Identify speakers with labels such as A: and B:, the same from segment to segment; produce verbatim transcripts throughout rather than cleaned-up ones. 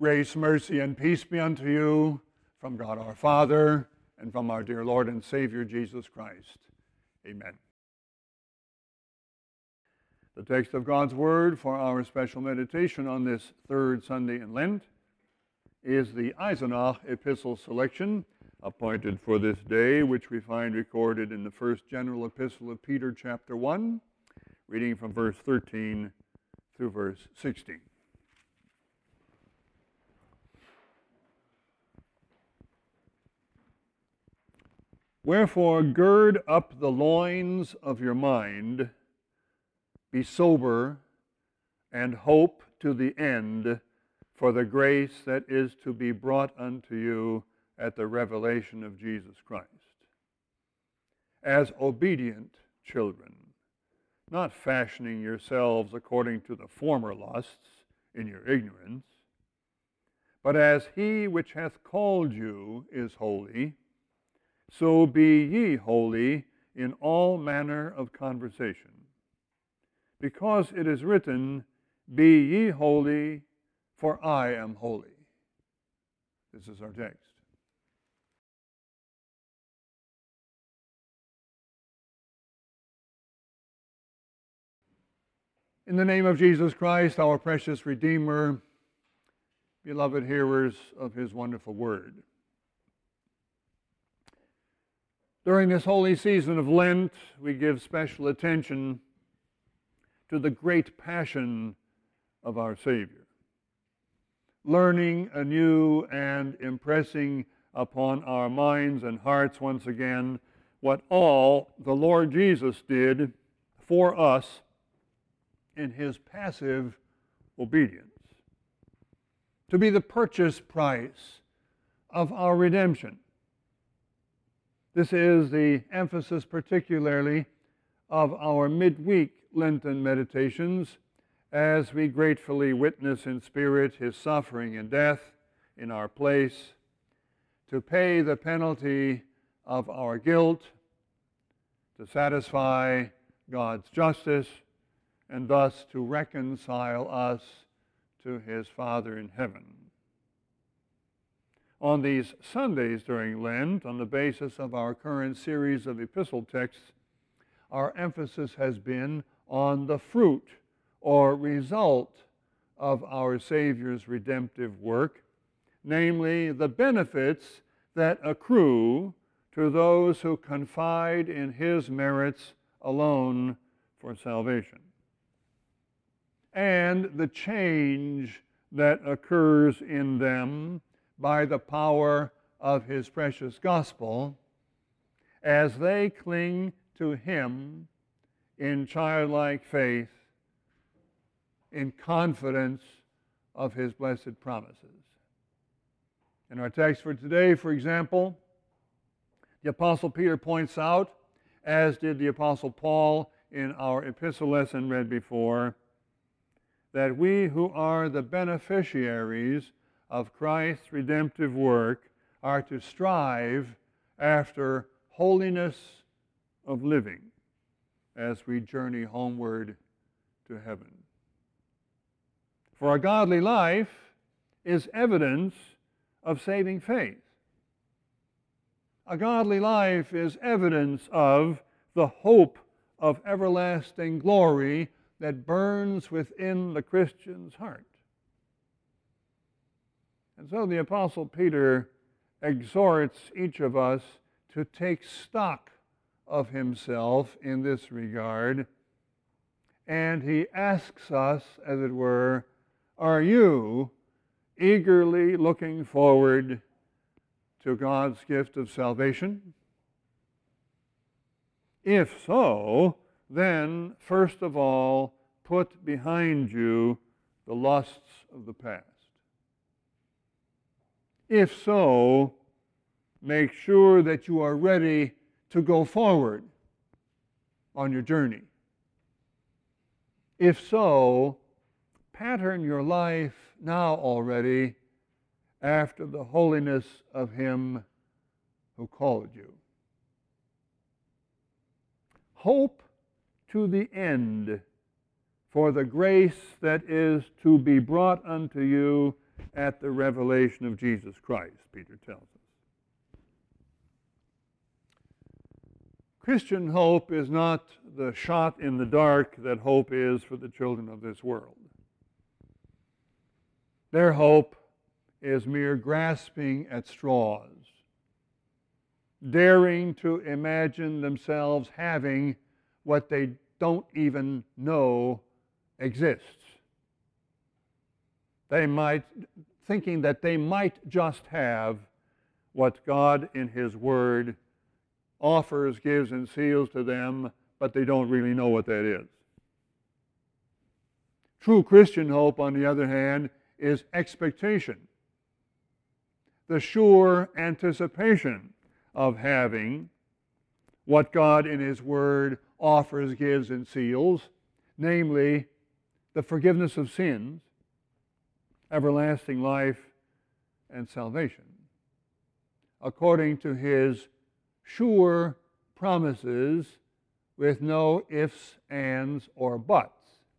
A: Grace, mercy, and peace be unto you from God our Father and from our dear Lord and Savior Jesus Christ. Amen. The text of God's Word for our special meditation on this third Sunday in Lent is the Eisenach epistle selection appointed for this day, which we find recorded in the first general epistle of Peter, chapter one, reading from verse thirteen through verse sixteen. Wherefore, gird up the loins of your mind, be sober, and hope to the end for the grace that is to be brought unto you at the revelation of Jesus Christ. As obedient children, not fashioning yourselves according to the former lusts in your ignorance, but as he which hath called you is holy, so be ye holy in all manner of conversation. Because it is written, Be ye holy, for I am holy. This is our text. In the name of Jesus Christ, our precious Redeemer, beloved hearers of his wonderful word. During this holy season of Lent, we give special attention to the great passion of our Savior, learning anew and impressing upon our minds and hearts once again what all the Lord Jesus did for us in his passive obedience, to be the purchase price of our redemption. This is the emphasis particularly of our midweek Lenten meditations as we gratefully witness in spirit his suffering and death in our place to pay the penalty of our guilt, to satisfy God's justice, and thus to reconcile us to his Father in heaven. On these Sundays during Lent, on the basis of our current series of epistle texts, our emphasis has been on the fruit or result of our Savior's redemptive work, namely the benefits that accrue to those who confide in his merits alone for salvation, and the change that occurs in them by the power of his precious gospel as they cling to him in childlike faith, in confidence of his blessed promises. In our text for today, for example, the Apostle Peter points out, as did the Apostle Paul in our epistle lesson read before, that we who are the beneficiaries of Christ's redemptive work are to strive after holiness of living as we journey homeward to heaven. For a godly life is evidence of saving faith. A godly life is evidence of the hope of everlasting glory that burns within the Christian's heart. And so the Apostle Peter exhorts each of us to take stock of himself in this regard, and he asks us, as it were, are you eagerly looking forward to God's gift of salvation? If so, then, first of all, put behind you the lusts of the past. If so, make sure that you are ready to go forward on your journey. If so, pattern your life now already after the holiness of him who called you. Hope to the end for the grace that is to be brought unto you at the revelation of Jesus Christ, Peter tells us. Christian hope is not the shot in the dark that hope is for the children of this world. Their hope is mere grasping at straws, daring to imagine themselves having what they don't even know exists. They might, thinking that they might just have what God in His Word offers, gives, and seals to them, but they don't really know what that is. True Christian hope, on the other hand, is expectation, the sure anticipation of having what God in His Word offers, gives, and seals, namely the forgiveness of sins, everlasting life, and salvation, according to His sure promises with no ifs, ands, or buts.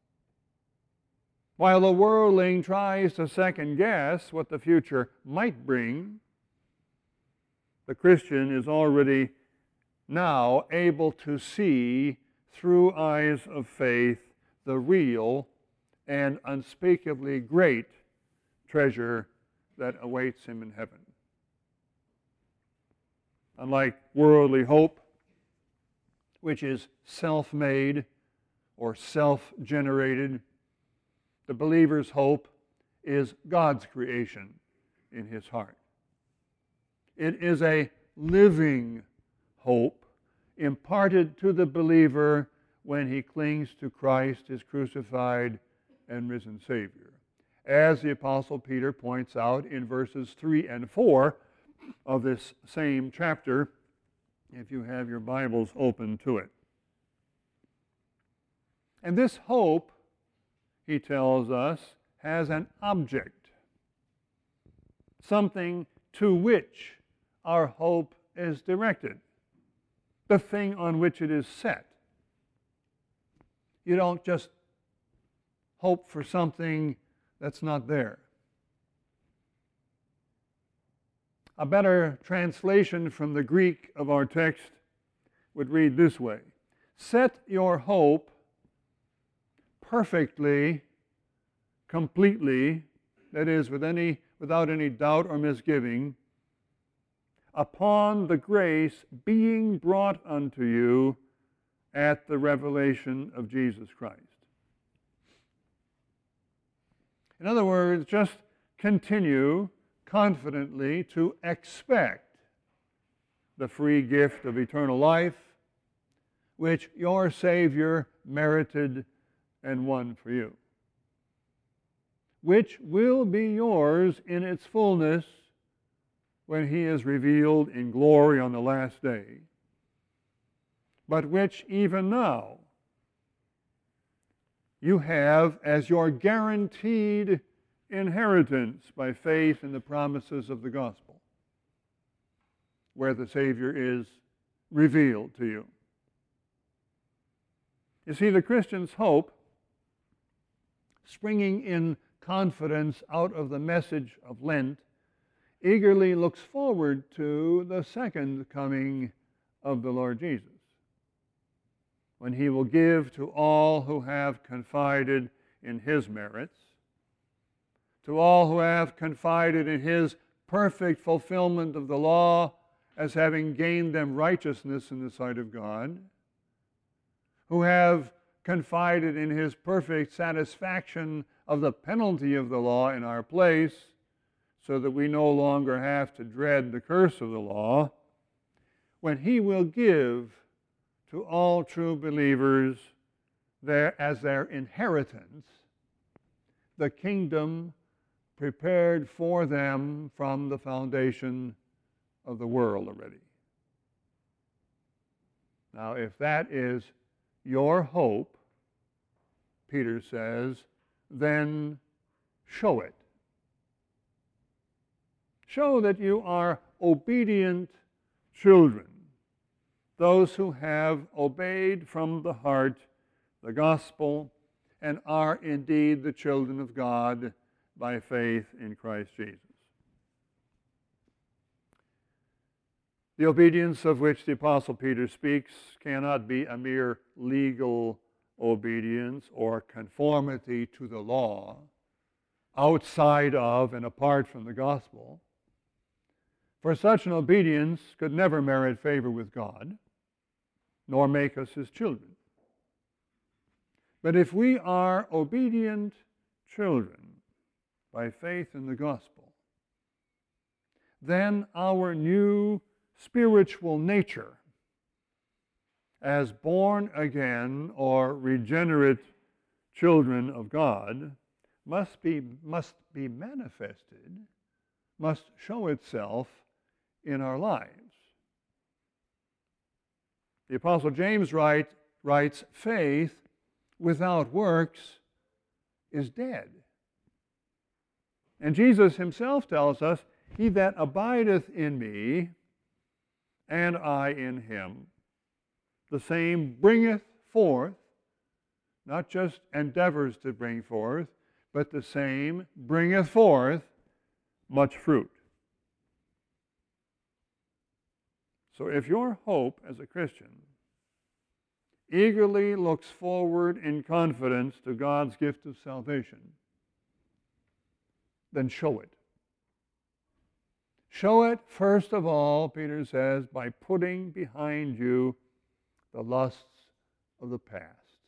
A: While the worldling tries to second guess what the future might bring, the Christian is already now able to see through eyes of faith the real and unspeakably great treasure that awaits him in heaven. Unlike worldly hope, which is self-made or self-generated, the believer's hope is God's creation in his heart. It is a living hope imparted to the believer when he clings to Christ, his crucified and risen Savior. As the Apostle Peter points out in verses three and four of this same chapter, if you have your Bibles open to it. And this hope, he tells us, has an object, something to which our hope is directed, the thing on which it is set. You don't just hope for something that's not there. A better translation from the Greek of our text would read this way: set your hope perfectly, completely, that is, with any, without any doubt or misgiving, upon the grace being brought unto you at the revelation of Jesus Christ. In other words, just continue confidently to expect the free gift of eternal life, which your Savior merited and won for you, which will be yours in its fullness when He is revealed in glory on the last day, but which even now you have as your guaranteed inheritance by faith in the promises of the gospel, where the Savior is revealed to you. You see, the Christian's hope, springing in confidence out of the message of Lent, eagerly looks forward to the second coming of the Lord Jesus, when He will give to all who have confided in His merits, to all who have confided in His perfect fulfillment of the law as having gained them righteousness in the sight of God, who have confided in His perfect satisfaction of the penalty of the law in our place, so that we no longer have to dread the curse of the law, when He will give to all true believers their, as their inheritance the kingdom prepared for them from the foundation of the world already. Now, if that is your hope, Peter says, then show it. Show that you are obedient children, those who have obeyed from the heart the gospel and are indeed the children of God, by faith in Christ Jesus. The obedience of which the Apostle Peter speaks cannot be a mere legal obedience or conformity to the law, outside of and apart from the gospel. For such an obedience could never merit favor with God, nor make us his children. But if we are obedient children by faith in the gospel, then our new spiritual nature, as born again or regenerate children of God, must be, must be manifested, must show itself in our lives. The Apostle James write, writes, faith without works is dead. And Jesus himself tells us, he that abideth in me, and I in him, the same bringeth forth, not just endeavors to bring forth, but the same bringeth forth much fruit. So if your hope as a Christian eagerly looks forward in confidence to God's gift of salvation, then show it. Show it, first of all, Peter says, by putting behind you the lusts of the past.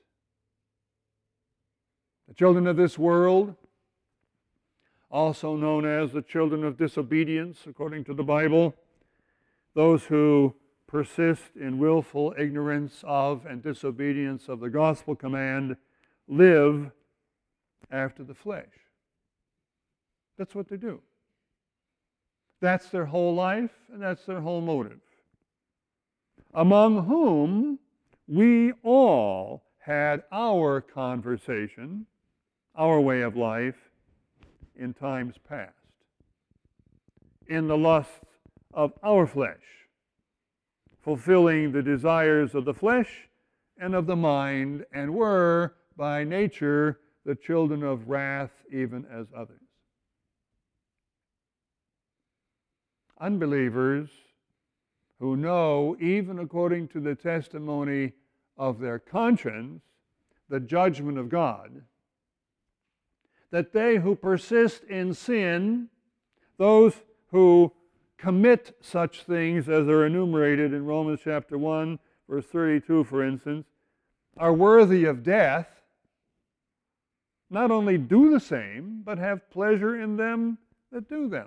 A: The children of this world, also known as the children of disobedience, according to the Bible, those who persist in willful ignorance of and disobedience of the gospel command, live after the flesh. That's what they do. That's their whole life, and that's their whole motive. Among whom we all had our conversation, our way of life, in times past, in the lusts of our flesh, fulfilling the desires of the flesh and of the mind, and were by nature the children of wrath, even as others. Unbelievers who know, even according to the testimony of their conscience, the judgment of God, that they who persist in sin, those who commit such things as are enumerated in Romans chapter one, verse thirty-two, for instance, are worthy of death, not only do the same, but have pleasure in them that do them.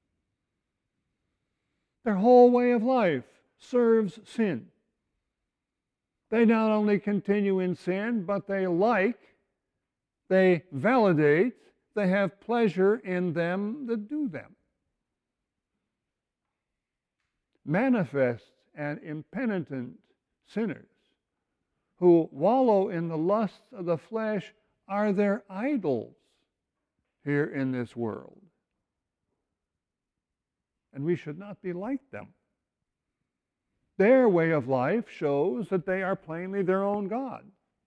A: Their whole way of life serves sin. They not only continue in sin, but they like, they validate, they have pleasure in them that do them. Manifest and impenitent sinners who wallow in the lusts of the flesh are their idols here in this world. And we should not be like them. Their way of life shows that they are plainly their own God.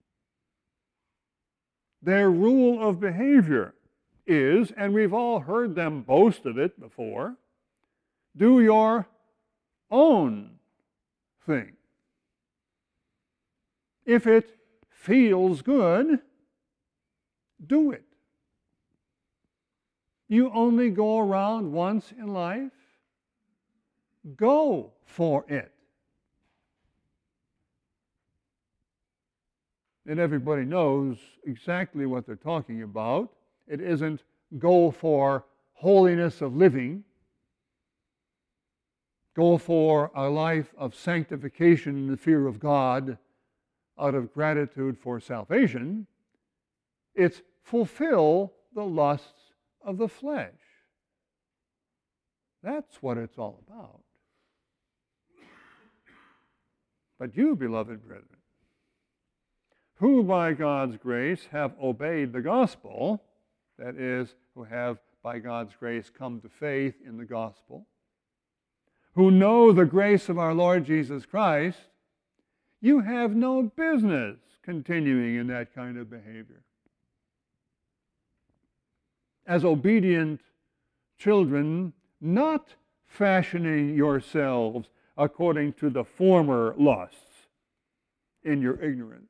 A: Their rule of behavior is, and we've all heard them boast of it before, do your own thing. If it feels good, do it. You only go around once in life. Go for it. And everybody knows exactly what they're talking about. It isn't go for holiness of living, go for a life of sanctification in the fear of God out of gratitude for salvation. It's fulfill the lusts of the flesh. That's what it's all about. But you, beloved brethren, who by God's grace have obeyed the gospel, that is, who have by God's grace come to faith in the gospel, who know the grace of our Lord Jesus Christ, you have no business continuing in that kind of behavior. as obedient children, not fashioning yourselves according to the former lusts in your ignorance.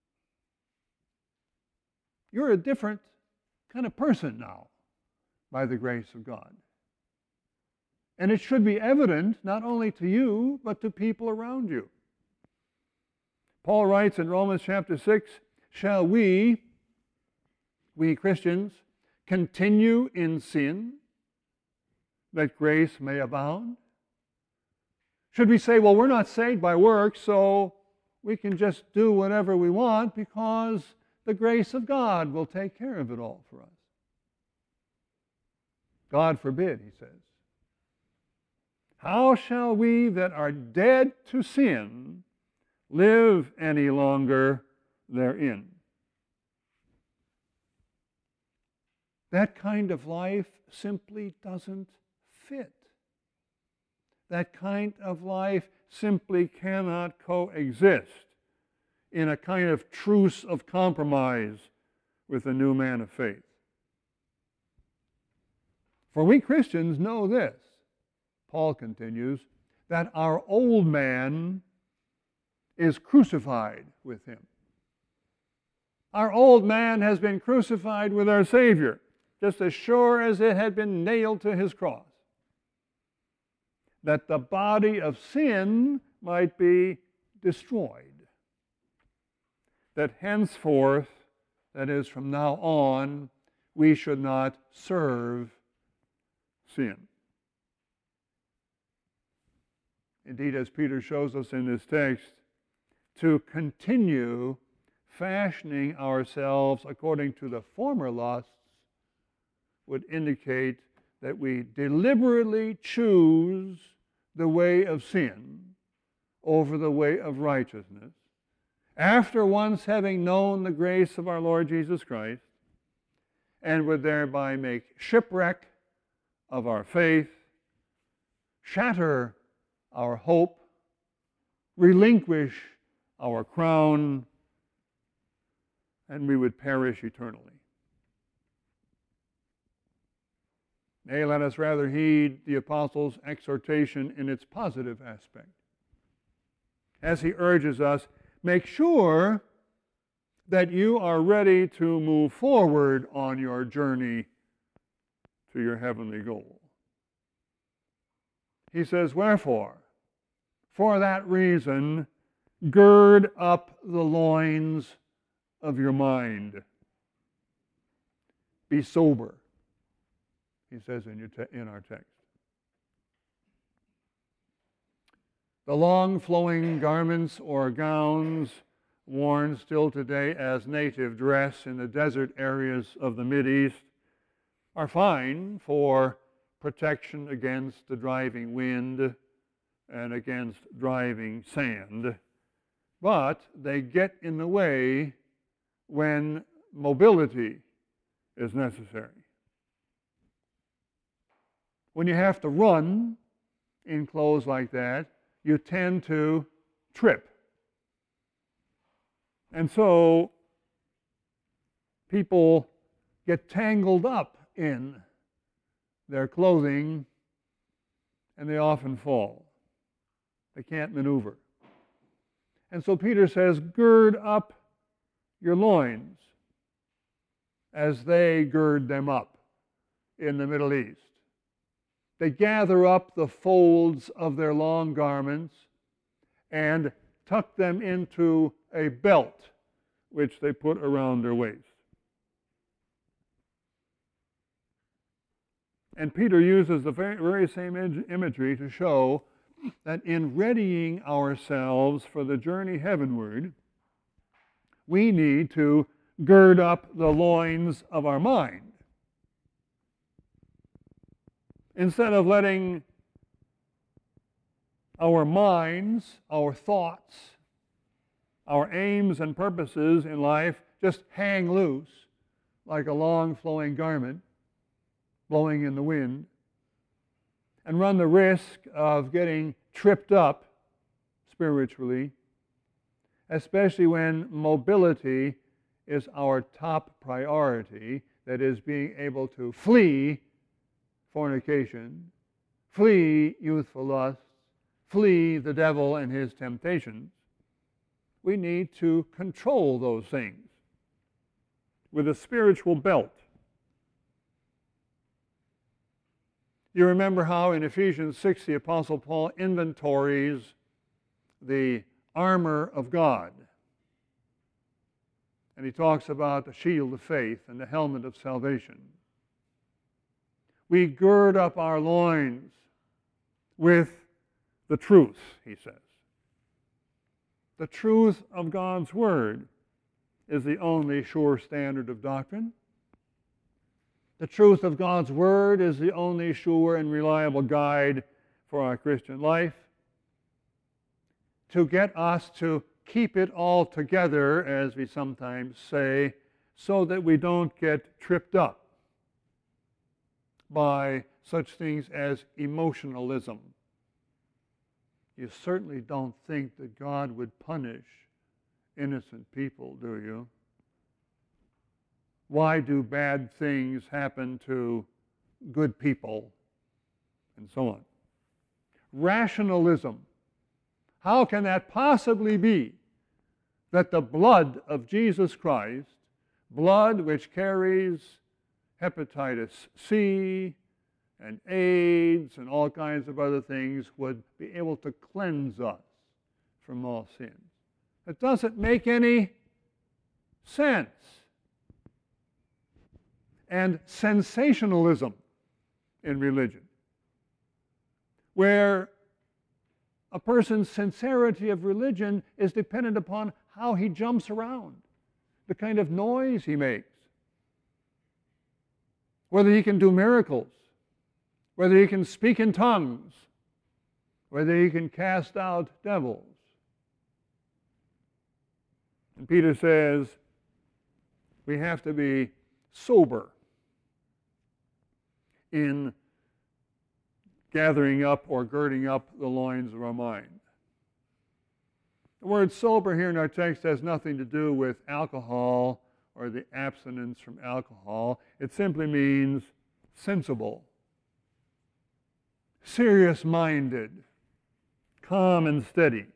A: You're a different kind of person now by the grace of God. And it should be evident not only to you, but to people around you. Paul writes in Romans chapter six, shall we, we Christians, continue in sin that grace may abound? Should we say, well, we're not saved by works, so we can just do whatever we want because the grace of God will take care of it all for us? God forbid, he says. How shall we that are dead to sin live any longer therein? That kind of life simply doesn't fit. That kind of life simply cannot coexist in a kind of truce of compromise with the new man of faith. For we Christians know this, Paul continues, that our old man is crucified with him. Our old man has been crucified with our Savior, just as sure as it had been nailed to his cross, that the body of sin might be destroyed, that henceforth, that is from now on, we should not serve sin. Indeed, as Peter shows us in this text, to continue fashioning ourselves according to the former lusts would indicate that we deliberately choose the way of sin over the way of righteousness, after once having known the grace of our Lord Jesus Christ, and would thereby make shipwreck of our faith, shatter our hope, relinquish our crown, and we would perish eternally. Nay, let us rather heed the apostle's exhortation in its positive aspect, as he urges us, make sure that you are ready to move forward on your journey to your heavenly goal. He says, wherefore, for that reason, gird up the loins of your mind. Be sober, he says in, your te- in our text. The long flowing garments or gowns worn still today as native dress in the desert areas of the Mideast are fine for protection against the driving wind and against driving sand, but they get in the way when mobility is necessary. When you have to run in clothes like that, you tend to trip. And so people get tangled up in their clothing and they often fall. They can't maneuver. And so Peter says, gird up your loins as they gird them up in the Middle East. They gather up the folds of their long garments and tuck them into a belt which they put around their waist. And Peter uses the very, very same imagery to show that in readying ourselves for the journey heavenward, we need to gird up the loins of our mind. Instead of letting our minds, our thoughts, our aims and purposes in life just hang loose like a long flowing garment blowing in the wind, and run the risk of getting tripped up spiritually, especially when mobility is our top priority, that is, being able to flee fornication, flee youthful lusts, flee the devil and his temptations, we need to control those things with a spiritual belt. You remember how in Ephesians six the Apostle Paul inventories the armor of God. And he talks about the shield of faith and the helmet of salvation. We gird up our loins with the truth, he says. The truth of God's Word is the only sure standard of doctrine. The truth of God's Word is the only sure and reliable guide for our Christian life. To get us to keep it all together, as we sometimes say, so that we don't get tripped up by such things as emotionalism. You certainly don't think that God would punish innocent people, do you? Why do bad things happen to good people? And so on. Rationalism. How can that possibly be that the blood of Jesus Christ, blood which carries hepatitis C and AIDS and all kinds of other things, would be able to cleanse us from all sins? It doesn't make any sense. And sensationalism in religion, where a person's sincerity of religion is dependent upon how he jumps around, the kind of noise he makes, whether he can do miracles, whether he can speak in tongues, whether he can cast out devils. And Peter says we have to be sober in gathering up or girding up the loins of our mind. The word sober here in our text has nothing to do with alcohol or the abstinence from alcohol. It simply means sensible, serious-minded, calm and steady,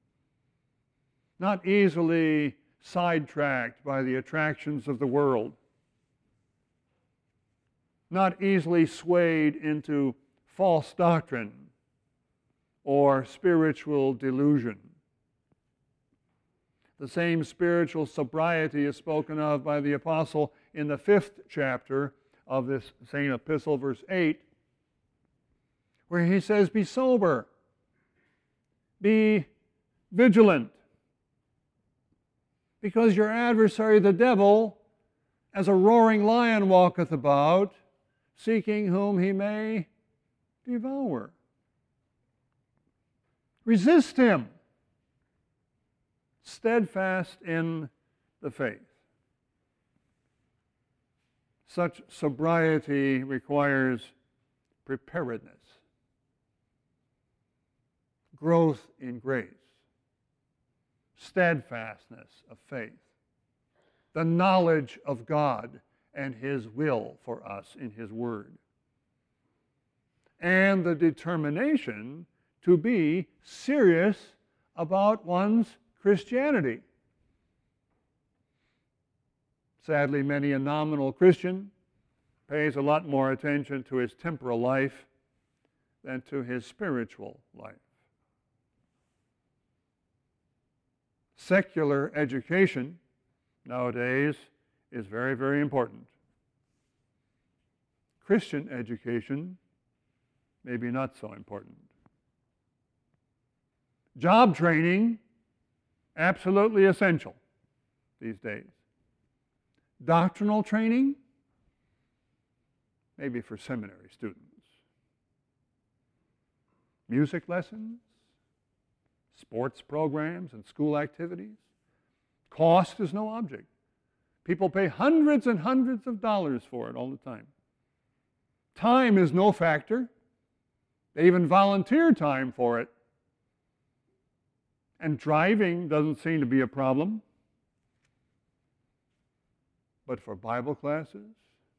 A: not easily sidetracked by the attractions of the world, not easily swayed into false doctrine or spiritual delusion. The same spiritual sobriety is spoken of by the apostle in the fifth chapter of this same epistle, verse eight, where he says, be sober, be vigilant, because your adversary, the devil, as a roaring lion walketh about, seeking whom he may devour. Resist him, steadfast in the faith. Such sobriety requires preparedness, growth in grace, steadfastness of faith, the knowledge of God and His will for us in His Word, and the determination to be serious about one's Christianity. Sadly, many a nominal Christian pays a lot more attention to his temporal life than to his spiritual life. Secular education nowadays is very, very important. Christian education, maybe not so important. Job training, absolutely essential these days. Doctrinal training, maybe for seminary students. Music lessons, sports programs and school activities. Cost is no object. People pay hundreds and hundreds of dollars for it all the time. Time is no factor. They even volunteer time for it. And driving doesn't seem to be a problem. But for Bible classes,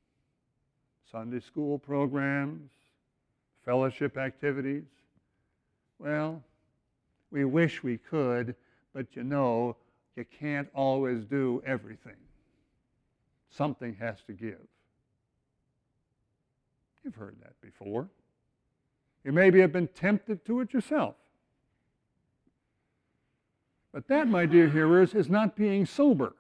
A: Sunday school programs, fellowship activities. Well, we wish we could, but you know, you can't always do everything. Something has to give. You've heard that before. You maybe have been tempted to it yourself. But that, my dear hearers, is not being sober.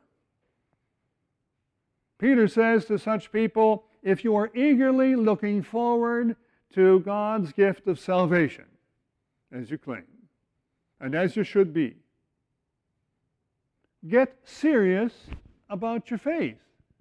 A: Peter says to such people, if you are eagerly looking forward to God's gift of salvation, as you claim, and as you should be, get serious about your faith.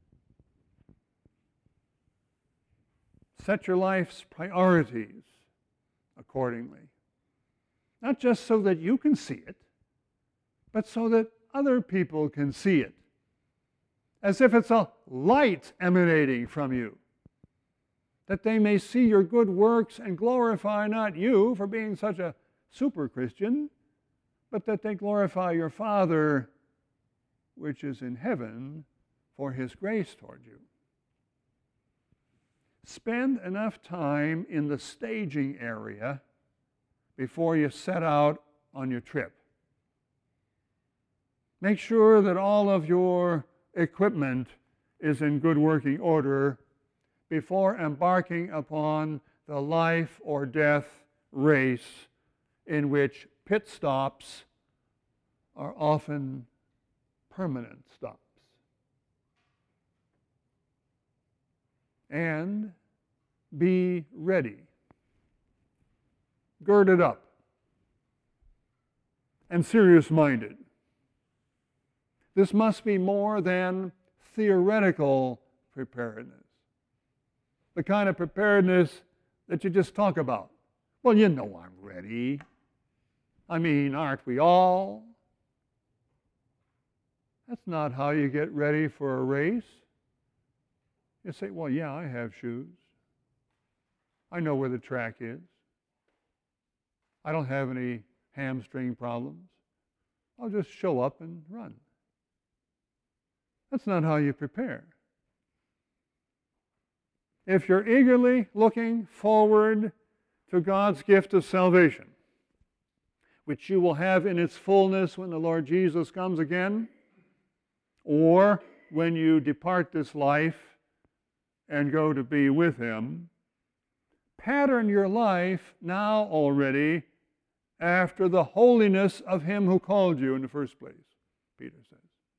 A: Set your life's priorities accordingly. Not just so that you can see it, but so that other people can see it. As if it's a light emanating from you, that they may see your good works and glorify not you for being such a super Christian, but that they glorify your Father which is in heaven for his grace toward you. Spend enough time in the staging area before you set out on your trip. Make sure that all of your equipment is in good working order before embarking upon the life or death race in which pit stops are often permanent stops. And be ready, girded up, and serious-minded. This must be more than theoretical preparedness, the kind of preparedness that you just talk about. Well, you know I'm ready. I mean, aren't we all? That's not how you get ready for a race. You say, well, yeah, I have shoes. I know where the track is. I don't have any hamstring problems. I'll just show up and run. That's not how you prepare. If you're eagerly looking forward to God's gift of salvation, which you will have in its fullness when the Lord Jesus comes again, or when you depart this life and go to be with him, pattern your life now already after the holiness of him who called you in the first place, Peter says.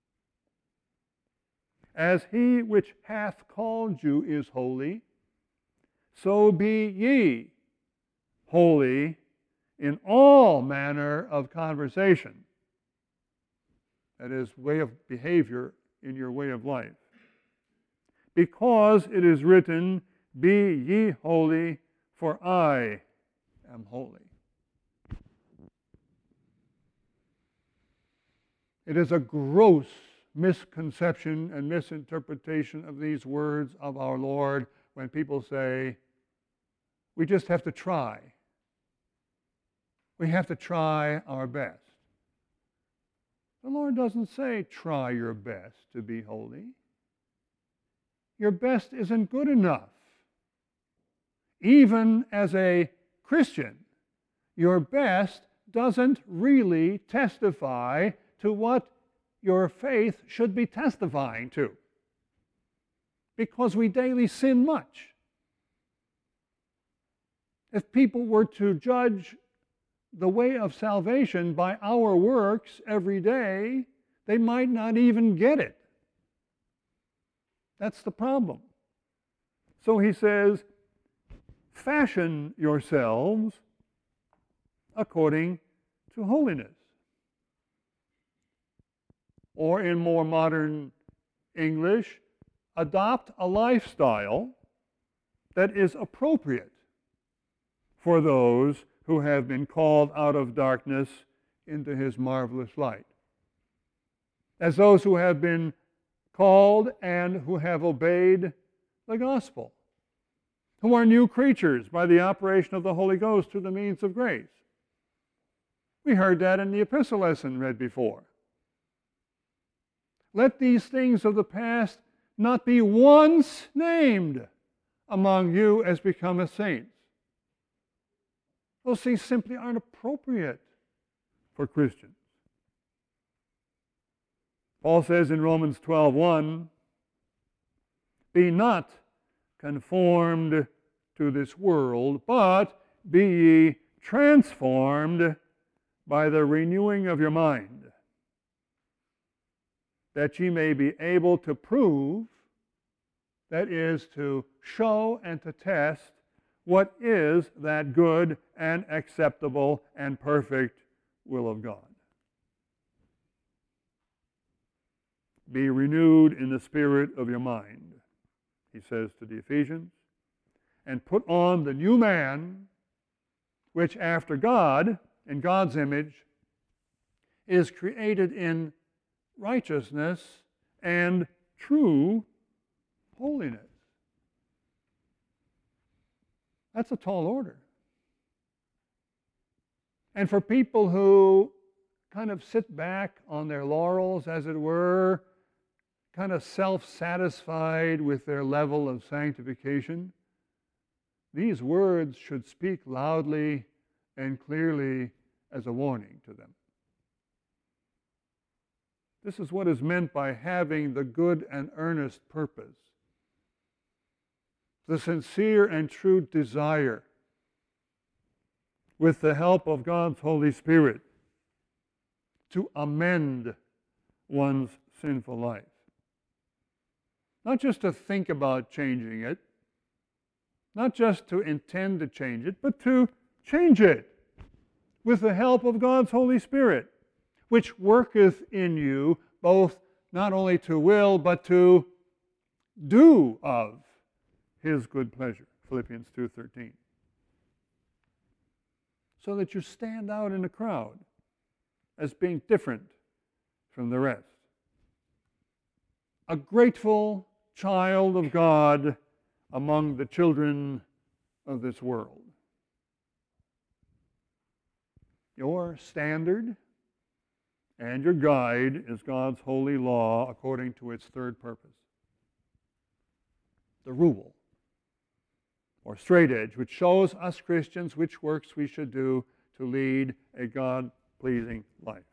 A: As he which hath called you is holy, so be ye holy in all manner of conversation. That is, way of behavior in your way of life. Because it is written, be ye holy, for I am holy. It is a gross misconception and misinterpretation of these words of our Lord when people say, we just have to try. We have to try our best. The Lord doesn't say, try your best to be holy. Your best isn't good enough. Even as a Christian, your best doesn't really testify to what your faith should be testifying to, because we daily sin much. If people were to judge the way of salvation by our works every day, they might not even get it. That's the problem. So he says, fashion yourselves according to holiness. Or in more modern English, adopt a lifestyle that is appropriate for those who have been called out of darkness into his marvelous light. As those who have been called and who have obeyed the gospel, who are new creatures by the operation of the Holy Ghost through the means of grace. We heard that in the epistle lesson read before. Let these things of the past not be once named among you as becometh saints. Those things simply aren't appropriate for Christians. Paul says in Romans twelve one, be not conformed to this world, but be ye transformed by the renewing of your mind, that ye may be able to prove, that is, to show and to test, what is that good and acceptable and perfect will of God. Be renewed in the spirit of your mind, he says to the Ephesians, and put on the new man, which after God, in God's image, is created in righteousness and true holiness. That's a tall order. And for people who kind of sit back on their laurels, as it were, kind of self-satisfied with their level of sanctification, these words should speak loudly and clearly as a warning to them. This is what is meant by having the good and earnest purpose, the sincere and true desire, with the help of God's Holy Spirit, to amend one's sinful life. Not just to think about changing it, not just to intend to change it, but to change it with the help of God's Holy Spirit, which worketh in you both not only to will, but to do of his good pleasure. Philippians two thirteen. So that you stand out in the crowd as being different from the rest. A grateful child of God among the children of this world. Your standard and your guide is God's holy law according to its third purpose. The rule, or straight edge, which shows us Christians which works we should do to lead a God-pleasing life.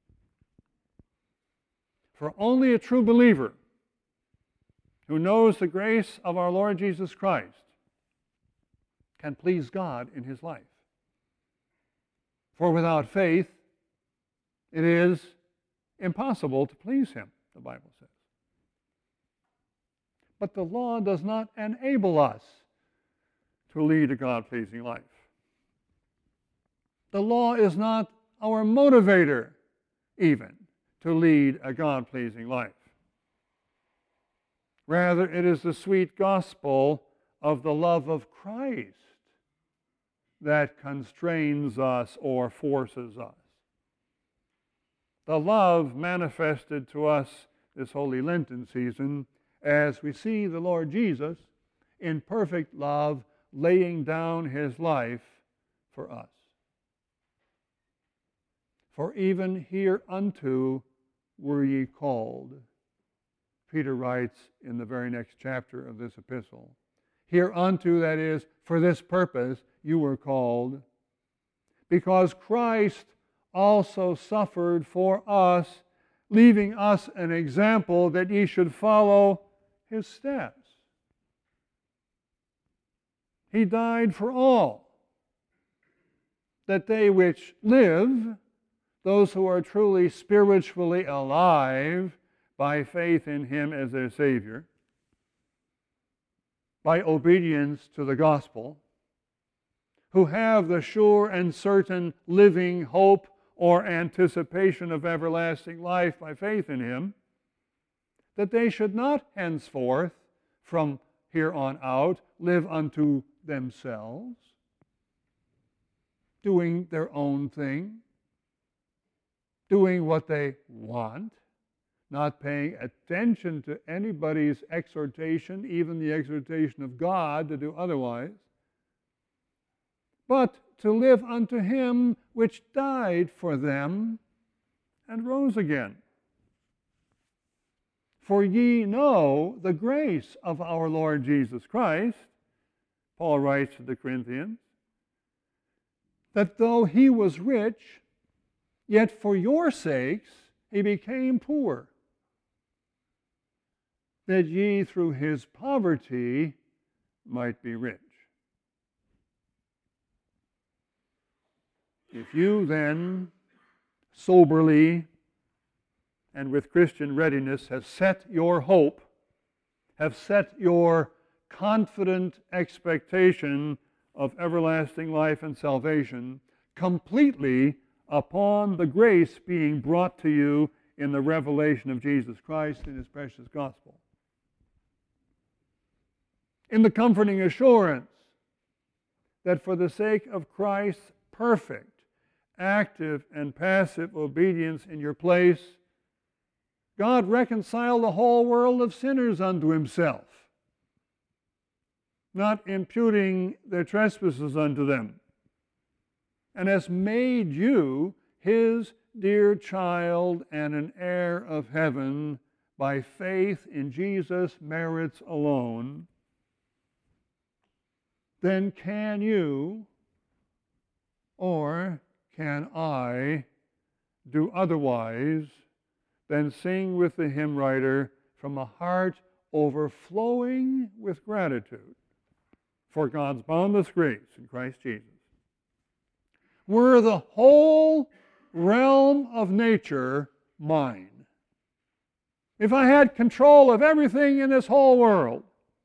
A: For only a true believer who knows the grace of our Lord Jesus Christ can please God in his life. For without faith, it is impossible to please him, the Bible says. But the law does not enable us to lead a God-pleasing life. The law is not our motivator, even, to lead a God-pleasing life. Rather, it is the sweet gospel of the love of Christ that constrains us or forces us. The love manifested to us this Holy Lenten season as we see the Lord Jesus in perfect love laying down his life for us. For even hereunto were ye called, Peter writes in the very next chapter of this epistle. Hereunto, that is, for this purpose, you were called, because Christ also suffered for us, leaving us an example that ye should follow his steps. He died for all, that they which live, those who are truly spiritually alive by faith in him as their Savior, by obedience to the gospel, who have the sure and certain living hope or anticipation of everlasting life by faith in him, that they should not henceforth, from here on out, live unto themselves, doing their own thing, doing what they want, not paying attention to anybody's exhortation, even the exhortation of God to do otherwise, but to live unto him which died for them and rose again. For ye know the grace of our Lord Jesus Christ, Paul writes to the Corinthians, that though he was rich, yet for your sakes he became poor, that ye through his poverty might be rich. If you then soberly and with Christian readiness have set your hope, have set your confident expectation of everlasting life and salvation completely upon the grace being brought to you in the revelation of Jesus Christ in his precious gospel, in the comforting assurance that for the sake of Christ's perfect, active, and passive obedience in your place, God reconciled the whole world of sinners unto himself, not imputing their trespasses unto them, and has made you his dear child and an heir of heaven by faith in Jesus' merits alone. Then can you, or can I, do otherwise than sing with the hymn writer from a heart overflowing with gratitude for God's boundless grace in Christ Jesus? Were the whole realm of nature mine, if I had control of everything in this whole world,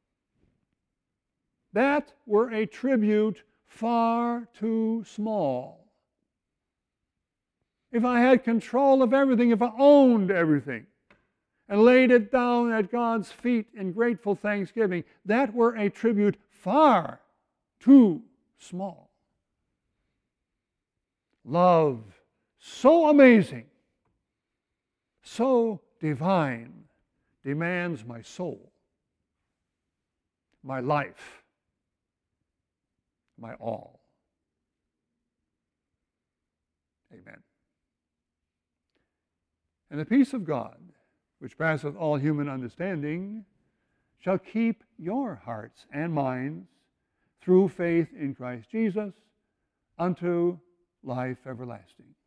A: that were a tribute far too small. If I had control of everything, if I owned everything, and laid it down at God's feet in grateful thanksgiving, that were a tribute far too small. Love so amazing, so divine, demands my soul, my life, my all. Amen. And the peace of God, which passeth all human understanding, shall keep your hearts and minds through faith in Christ Jesus unto life everlasting.